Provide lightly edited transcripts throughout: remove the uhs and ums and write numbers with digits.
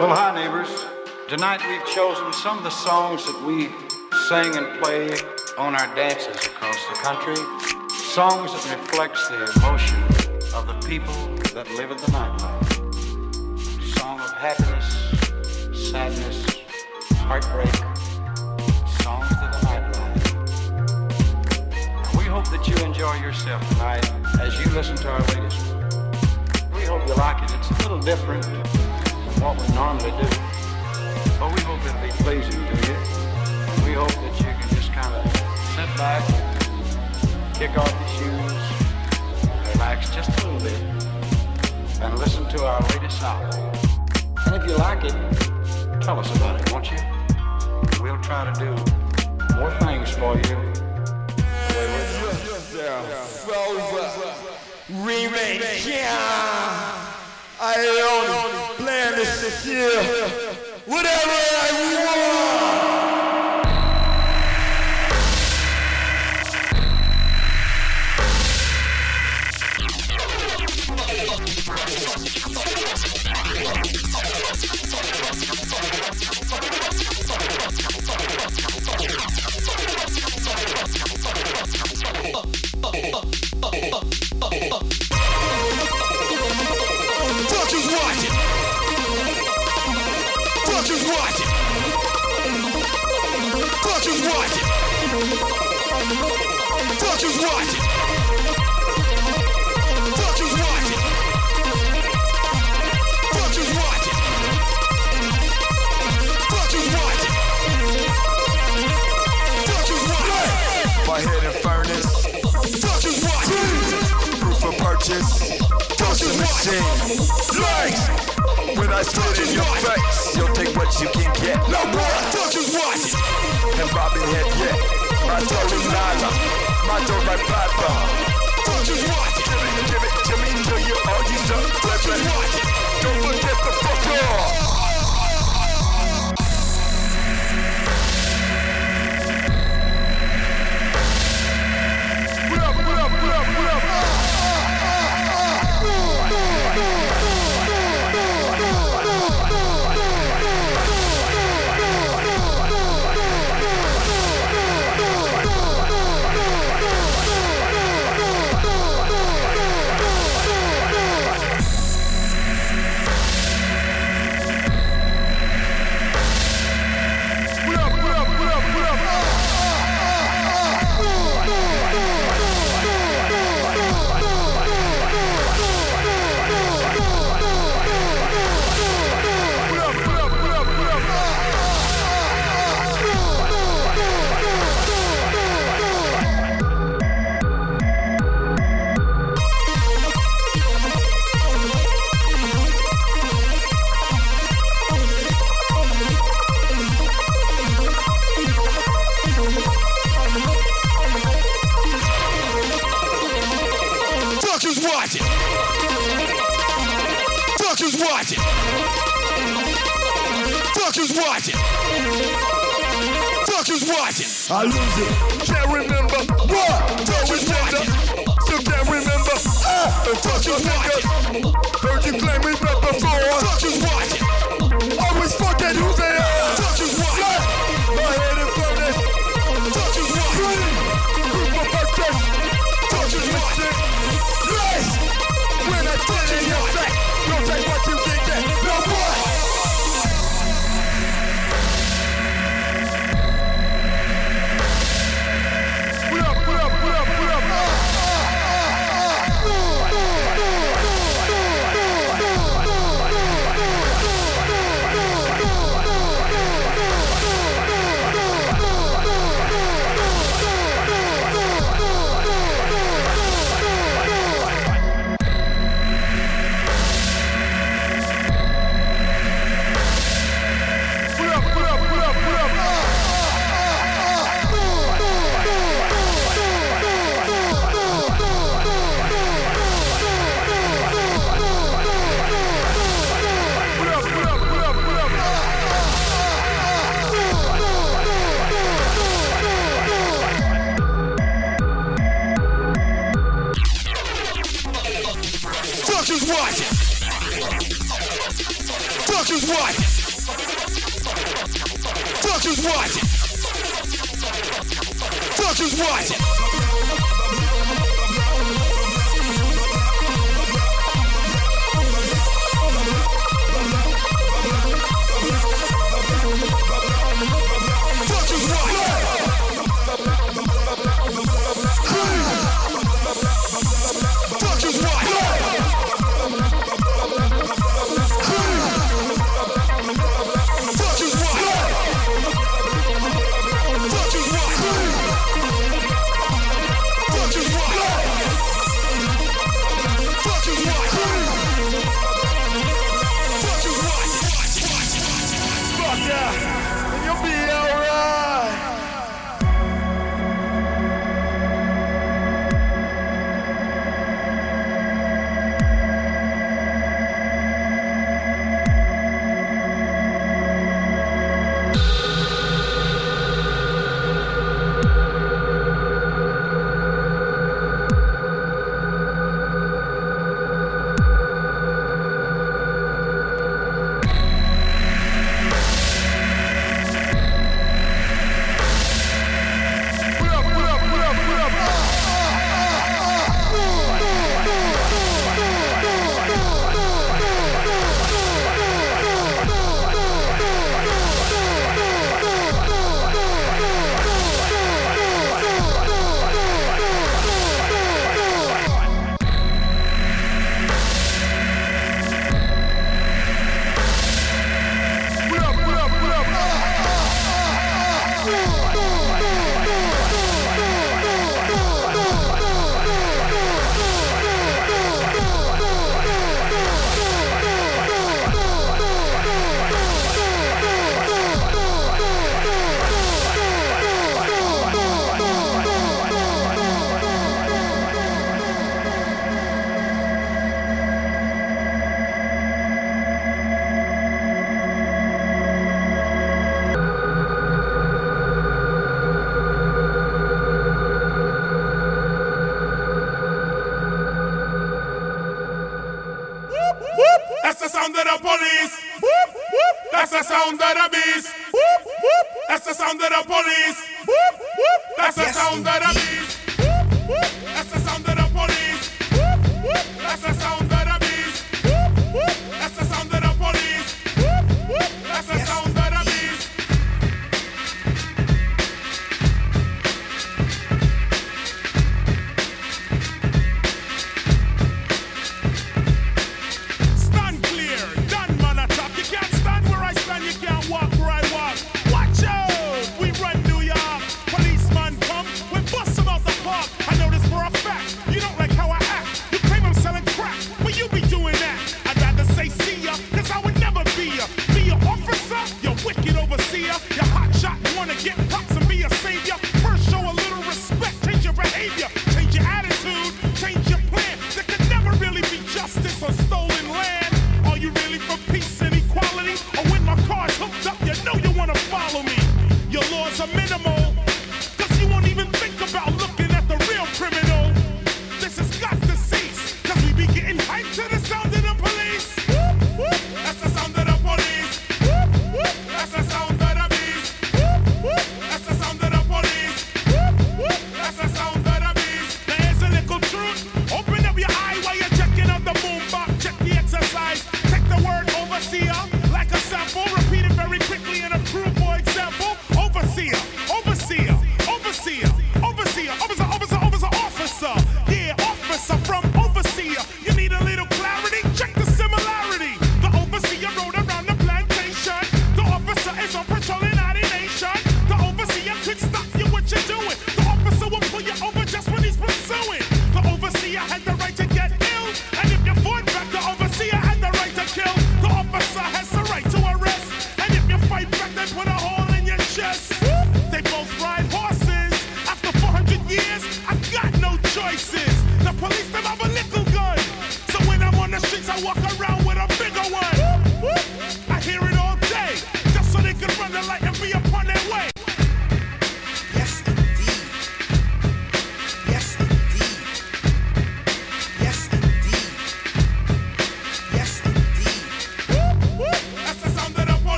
Well, hi, neighbors. Tonight we've chosen some of the songs that we sing and play on our dances across the country. Songs that reflects the emotion of the people that live in the nightlife. Song of happiness, sadness, heartbreak. Songs to the nightlife. We hope that you enjoy yourself tonight as you listen to our latest one. We hope you like it. It's a little different from what we normally do, but we hope it'll be pleasing to you. We hope that you can just kind of sit back, kick off your shoes, relax just a little bit, and listen to our latest album. And if you like it, tell us about it, won't you? We'll try to do more things for you. Remake, yeah. I only plan this year. Whatever I want. When I spit in your face, you'll take what you can get. No more, just watch it. And Robin Head, yeah. My toe is Nala, my toe like Papa. Just watch it. Give it to me till you all you suck. Just watch it. Don't forget the fuck off. I lose it, can't remember what, don't remember, still can't remember, fuck your niggas, heard you claim we met before, just watch it, always forget who they are, just watch it, my head in furnace, just watch it, proof of purchase, just watch it, nice, when I get in your face, don't take what you can get, no more. Fuck is what? Fuck is what? Fuck is what? That's the sound of the police. That's the sound of the beast. That's the sound of the police. That's the sound of the beast. That's the sound of the police. That's the sound of the beast. That's the sound of the police. That's the sound of the beast. Stand clear, done man attack. You can't stand where I stand, you can't walk where I walk. Watch out, we run New York. Policeman come, we bust them out the park. I know this for a fact, you don't like how I act. You claim I'm selling crack, but you be doing that. I'd rather say see ya, cause I would never be ya. Be your officer, you wicked overseer. You hot shot, wanna get props and be a savior. First show a little respect, change your behavior. Change your attitude, change your plan. There could never really be justice on stolen land. Are you really for peace and equality? Or when my car's hooked up, you know you wanna follow me. Your laws are minimal, cause you won't even think about looking at the real criminal. This has got to cease, cause we be getting hyped to the sound of the police. That's the sound of the police. That's the sound of the beast. That's the sound of the police. That's the sound of the beast. There's a little truth. Open up your eye while you're checking out the boombox. Check the exercise. Take the word overseas.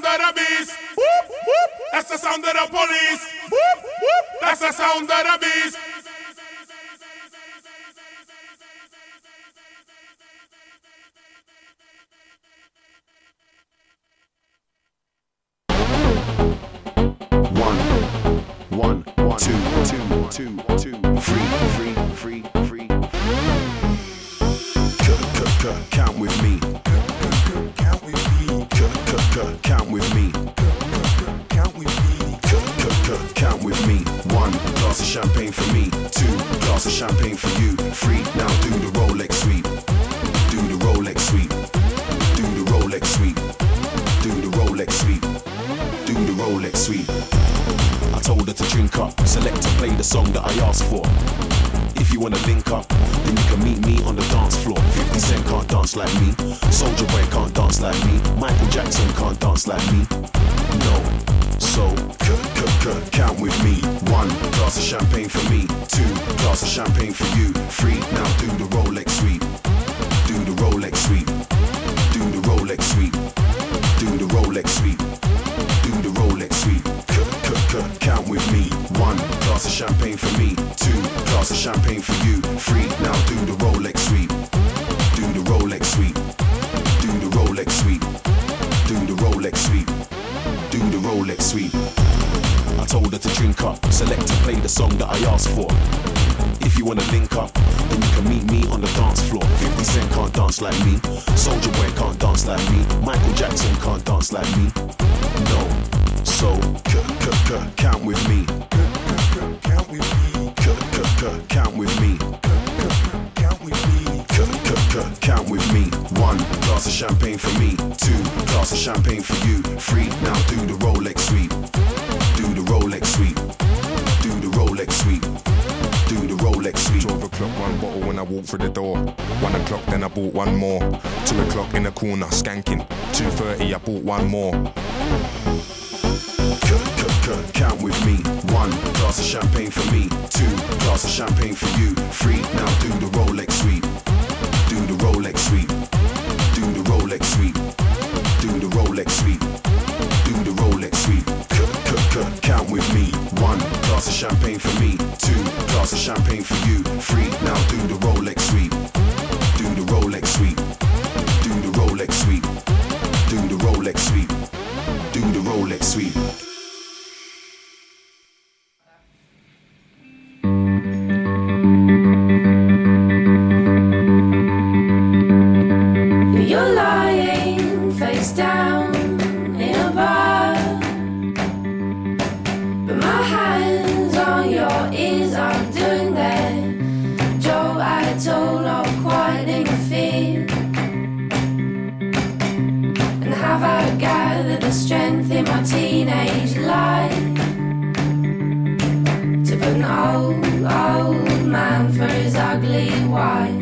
sound of the beast. Whoop, whoop. That's the sound of the police. Whoop, whoop. That's the sound of the beast. One, two, free. Count with me. Count with me. Count with me. Count with me. 1 glass of champagne for me. 2 glass of champagne for you. 3. Now do the Rolex sweep. Do the Rolex sweep. Do the Rolex sweep. Do the Rolex sweep. Do the Rolex sweep. I told her to drink up, select and play the song that I asked for. If you wanna link up, then you can meet me on the dance floor. 50 Cent can't dance like me. Soulja Boy can't dance like me. Michael Jackson can't dance like me. No, so count with me. 1 glass of champagne for me. 2 glass of champagne for you. 3. Now do the Rolex sweep. Do the Rolex sweep. Do the Rolex sweep. Do the Rolex sweep. Do the Rolex sweep. Count with me. 1 glass of champagne for me. 2 glass of champagne for you. 3. Now do the Rolex sweep. Do the Rolex sweep. Do the Rolex sweep. Do the Rolex sweep. Do the Rolex sweep. I told her to drink up, select and play the song that I asked for. If you wanna link up, then you can meet me on the dance floor. 50 Cent can't dance like me. Soulja Boy can't dance like me. Michael Jackson can't dance like me. No, so count with me. Count with me. Count with me. Count with me. Count with me. 1 glass of champagne for me. 2 glass of champagne for you. 3. Now do the Rolex sweep. Do the Rolex sweep. Do the Rolex sweep. Do the Rolex sweep. 12 o'clock, 1 bottle when I walk through the door. 1 o'clock, then I bought 1 more. 2 o'clock in the corner, skanking. 2:30, I bought 1 more. Count with me. 1 glass of champagne for me. 2 glass of champagne for you. 3. Now do the Rolex sweep. Do the Rolex sweep. Do the Rolex sweep. Do the Rolex sweep. Do the Rolex sweep. Count with me. 1 glass of champagne for me. 2 glass of champagne for you. 3. Now do the Rolex sweep. Do the Rolex sweep. Do the Rolex sweep. Do the Rolex sweep. Do the Rolex sweep. You're lying face down in a bar, but my hands on your ears aren't doing their job at all, not quite interfere. And have I gathered the strength in my teenage life to put an old man for his ugly wife?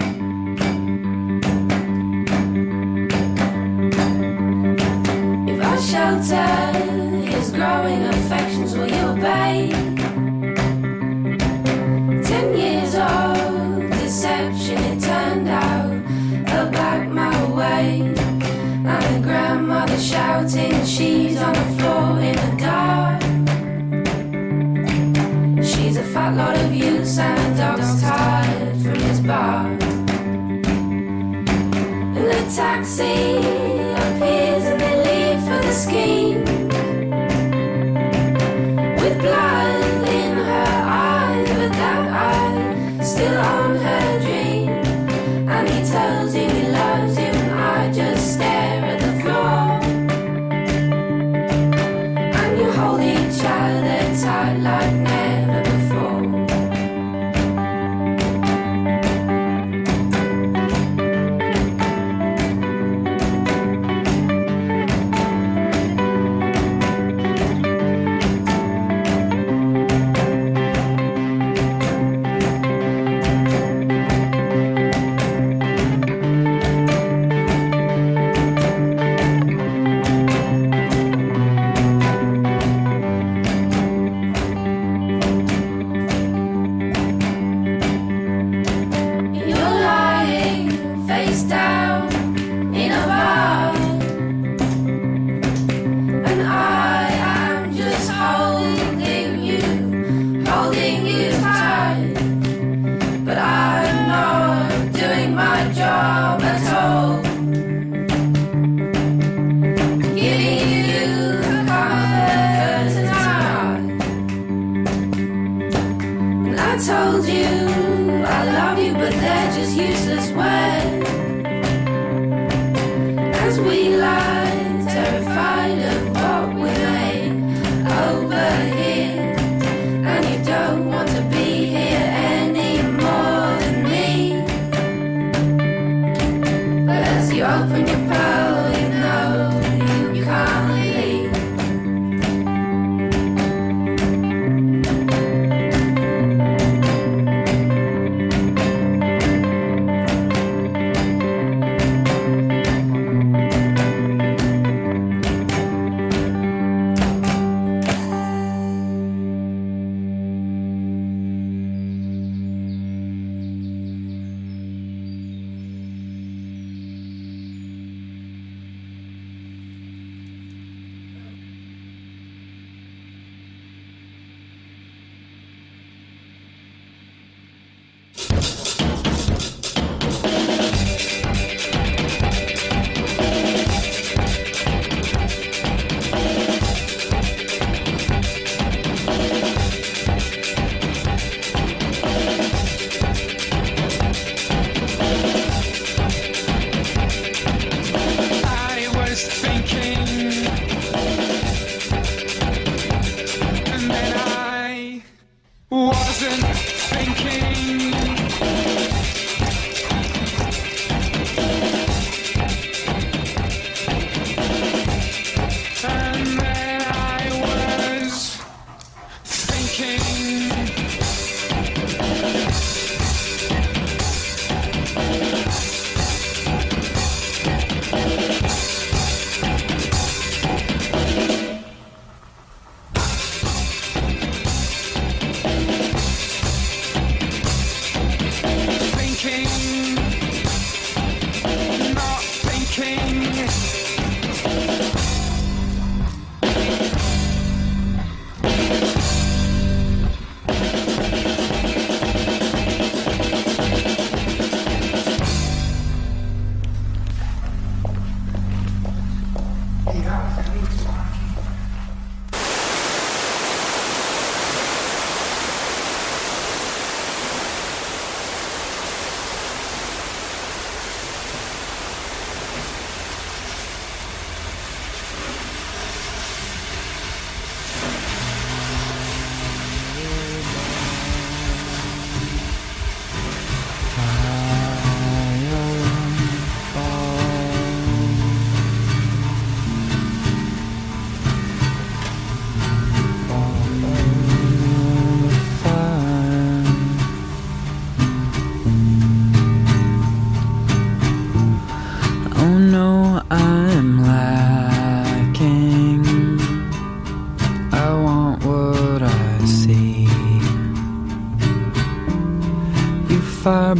Shelter his growing affections, will you obey? 10 years of deception, it turned out a back mile away. And a grandmother shouting, she's on the floor in the dark. She's a fat lot of use and a dog's tired from his bar. And the taxi appears and they leave for the scheme, with blood in her eye, but that eye still on her dream. And he tells you he loves you, and I just stare at the floor. And you hold each other tight like never before.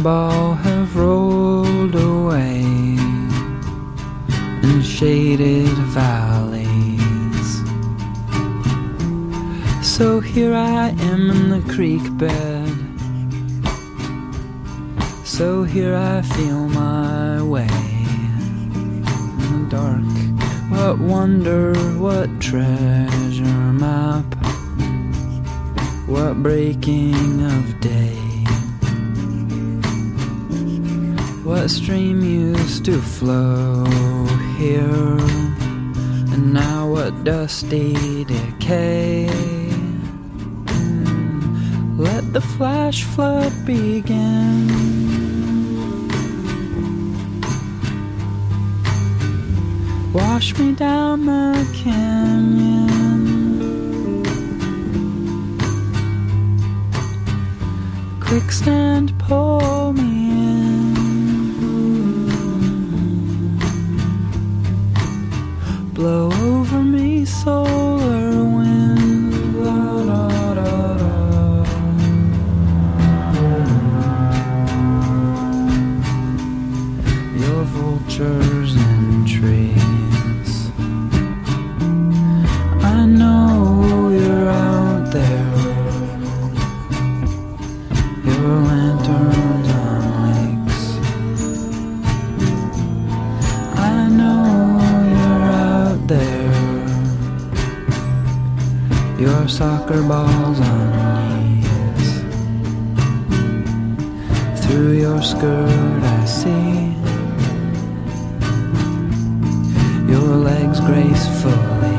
ball have rolled away in shaded valleys. So here I am in the creek bed. So here I feel my way in the dark. What wonder, what treasure map, what breaking of day, what stream used to flow here, and now what dusty decay. Let the flash flood begin. Wash me down the canyon. Quicksand, pull me in. Blow over me, solar wind. La, da, da, da. Your vultures and trees, I know you're out there. Your lanterns on lakes, I know you're out there. Your soccer balls on knees. Through your skirt I see your legs gracefully.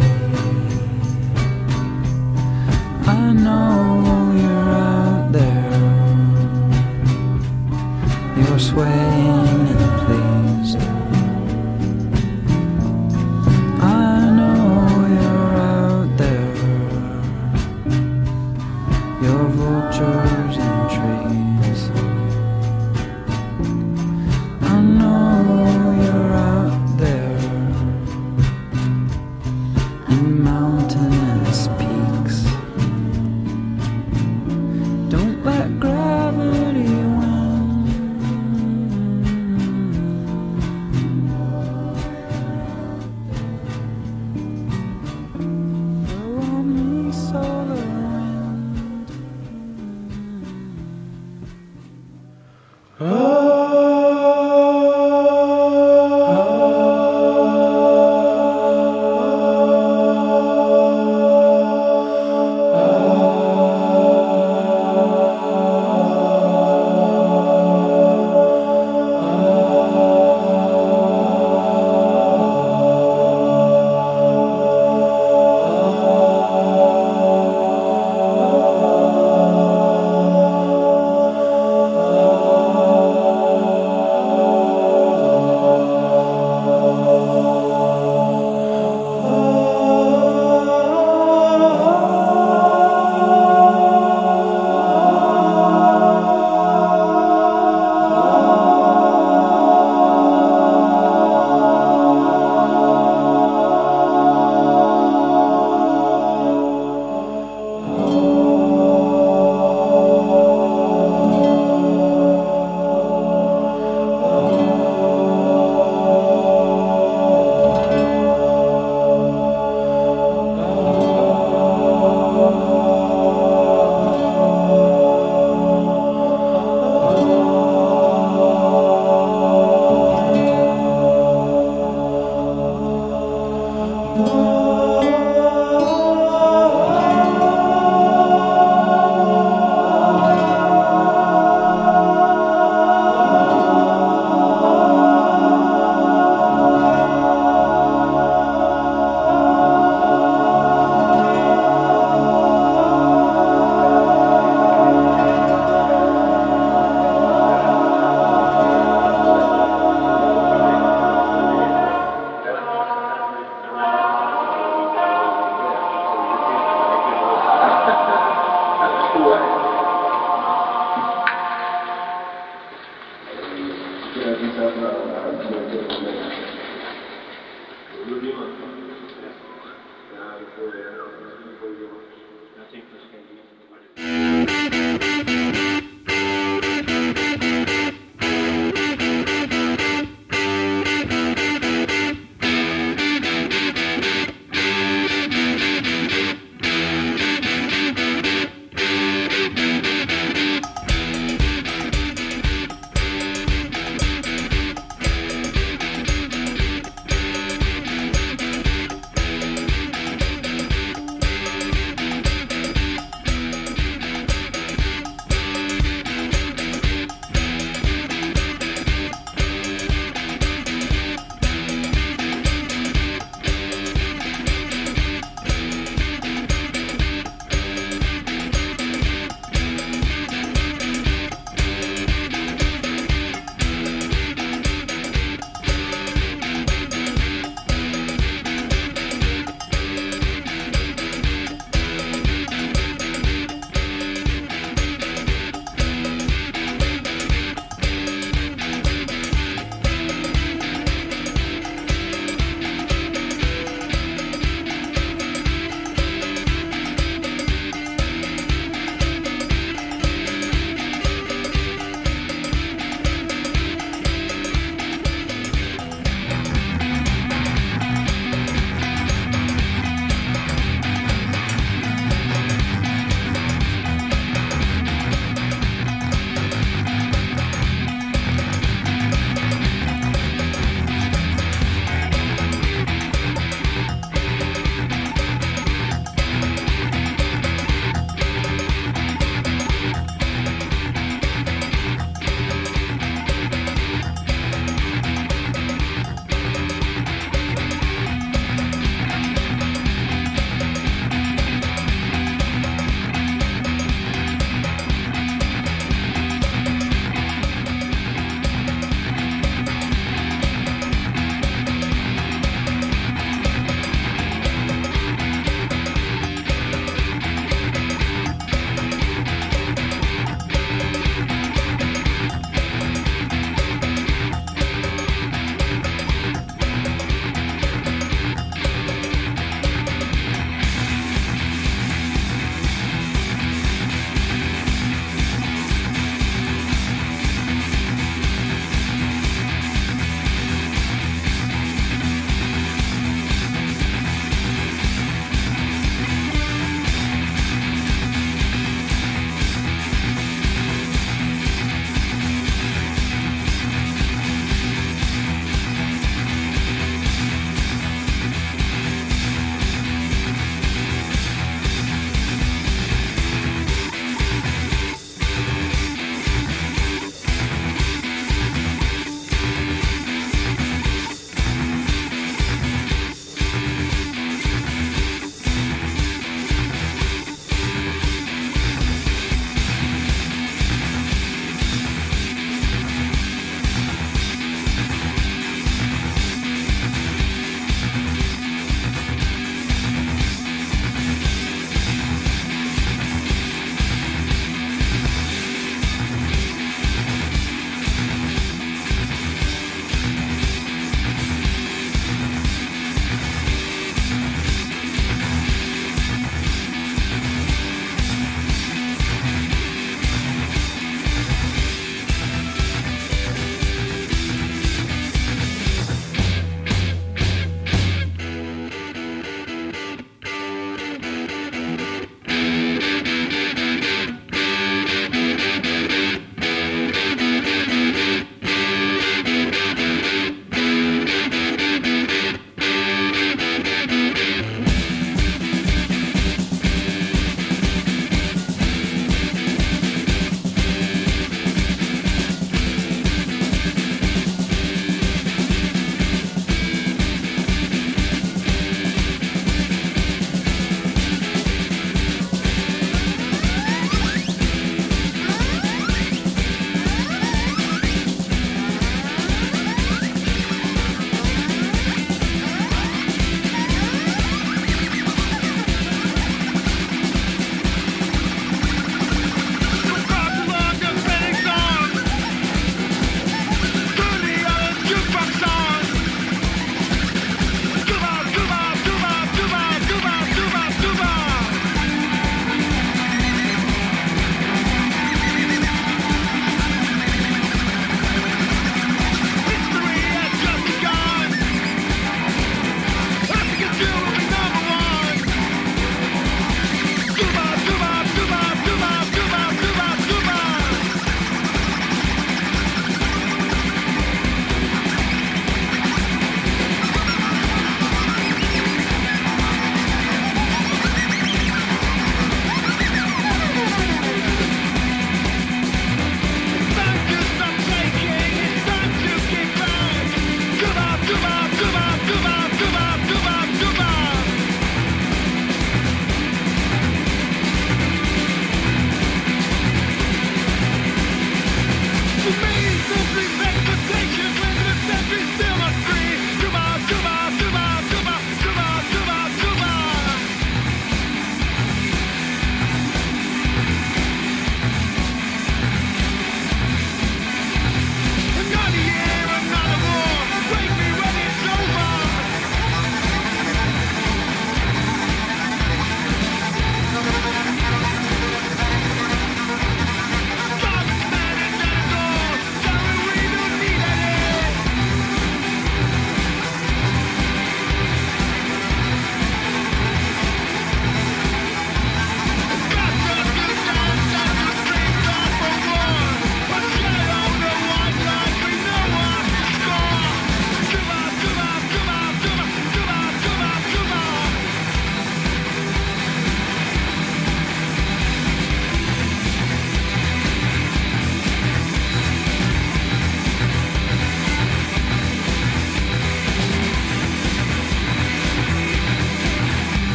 I know you're out there. You're swaying and pleased. I know you're out there. Your vultures and trees. I know you're out there. In mountainous peaks. Don't let gravity win. Blow on me, solar wind.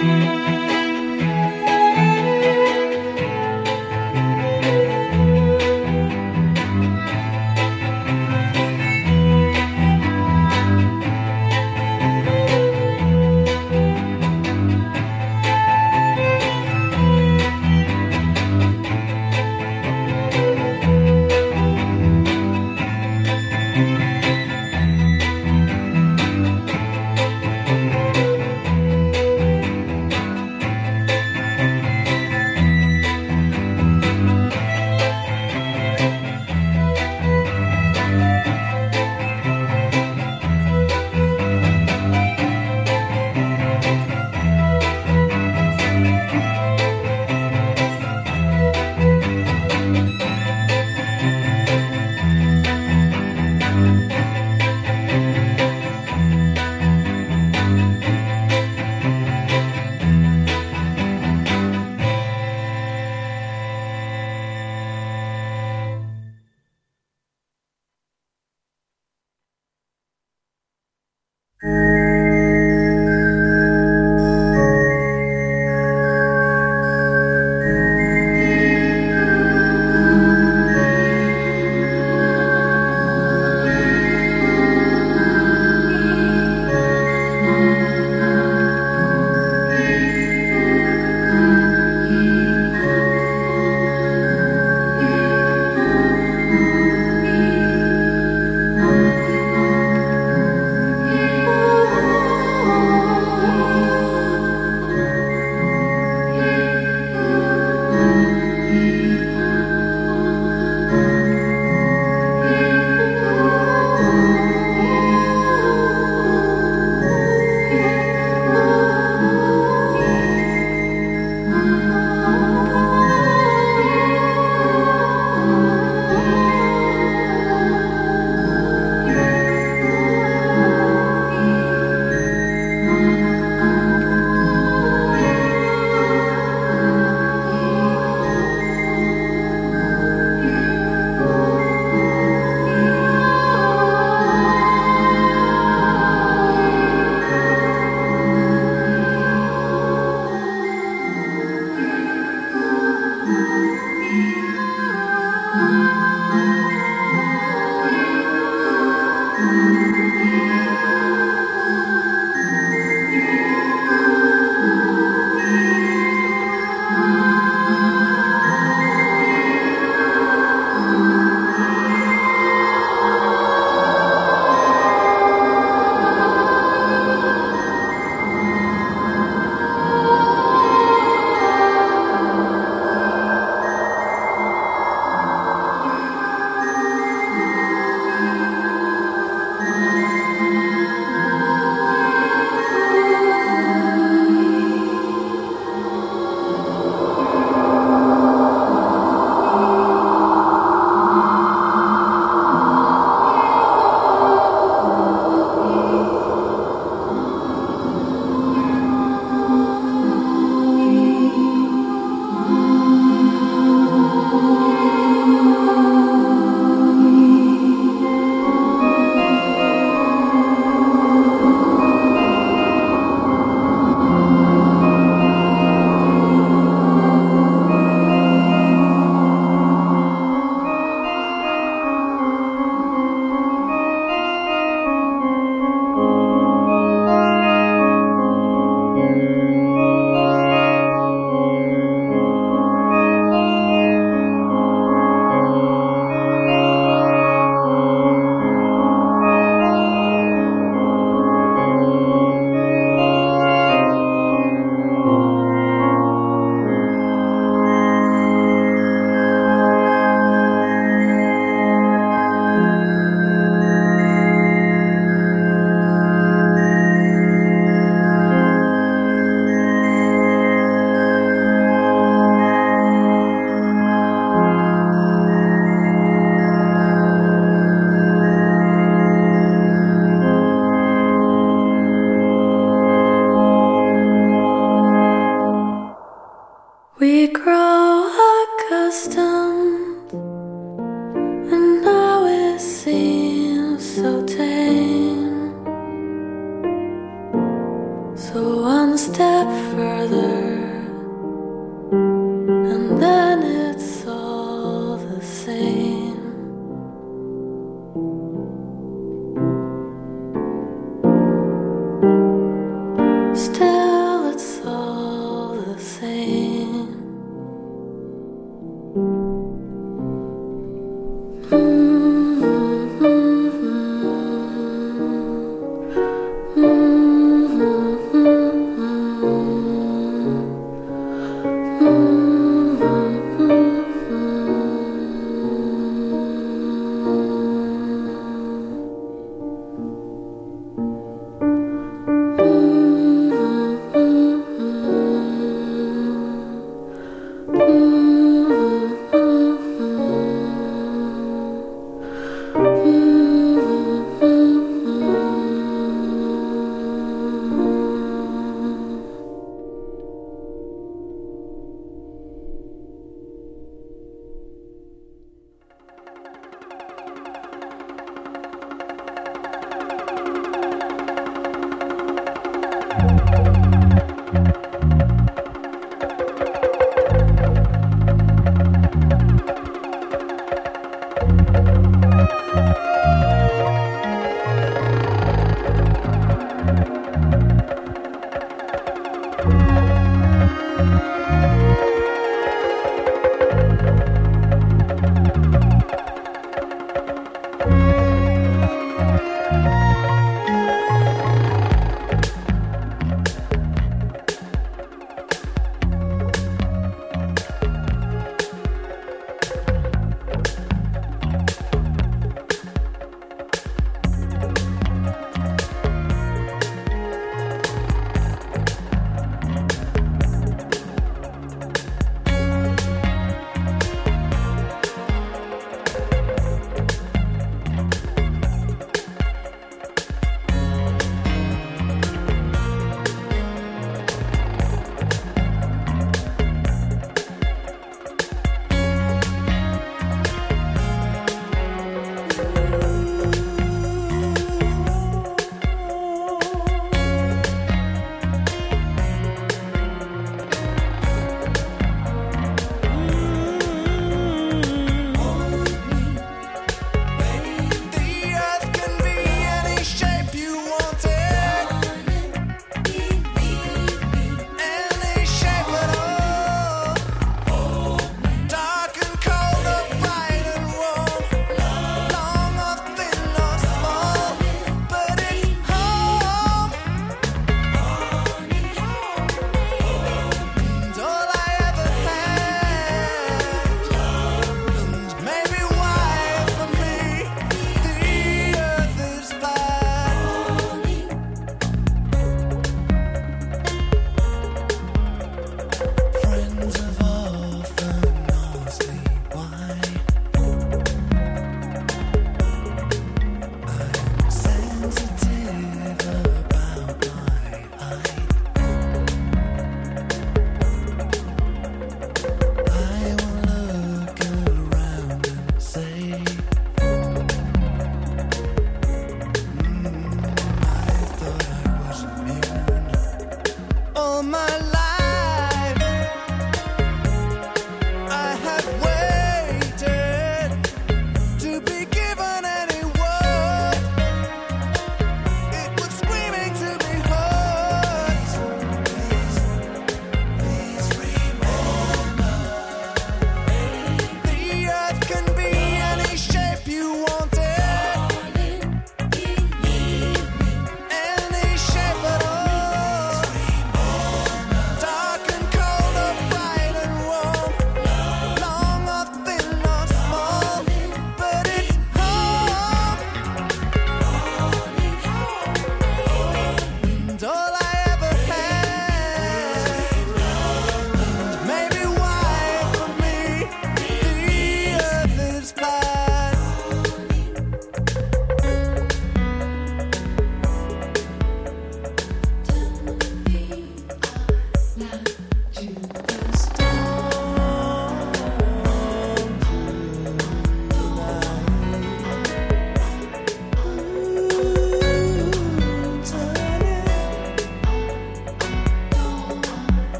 So one step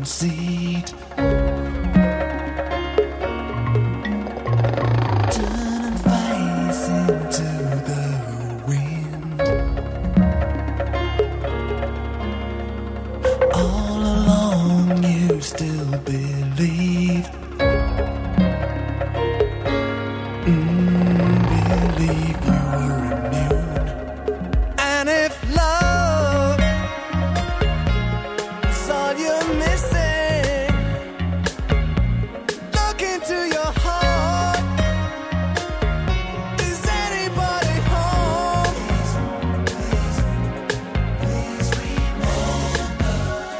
seat. Turning face into the wind. All along you still believed. Believe you were immune. And if love is all you're missing, look into your heart. Is anybody home? Please remember,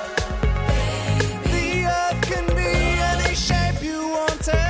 the earth can be any shape you want it.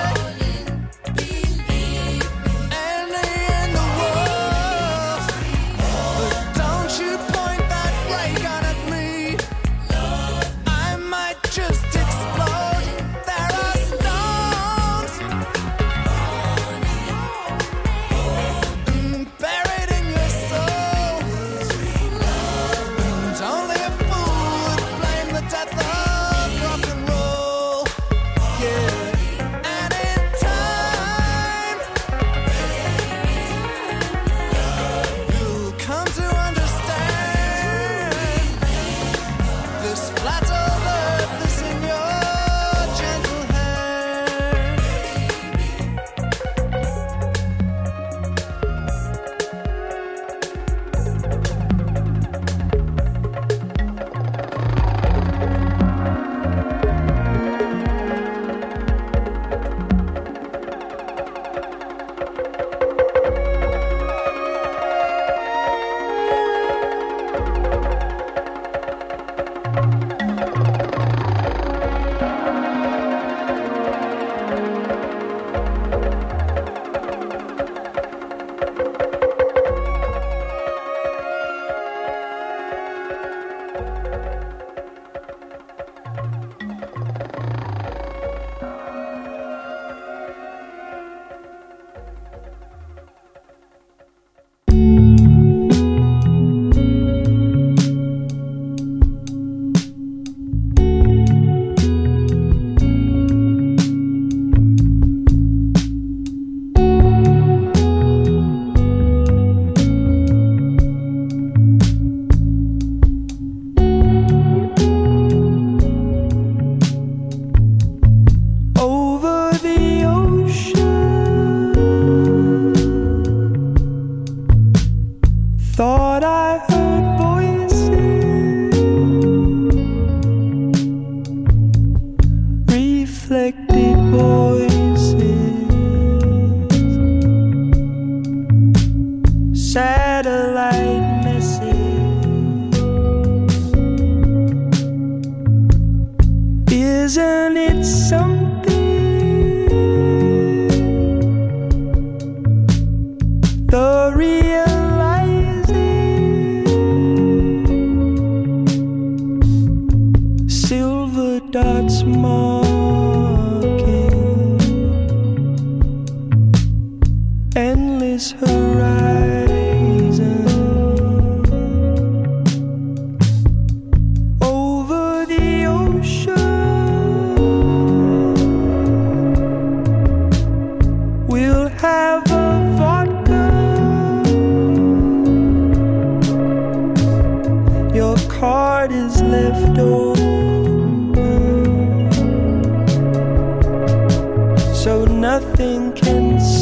Isn't it something? The realizing silver dots marking endless horizon. Over the ocean we'll have a vodka. Your card is left open, so nothing can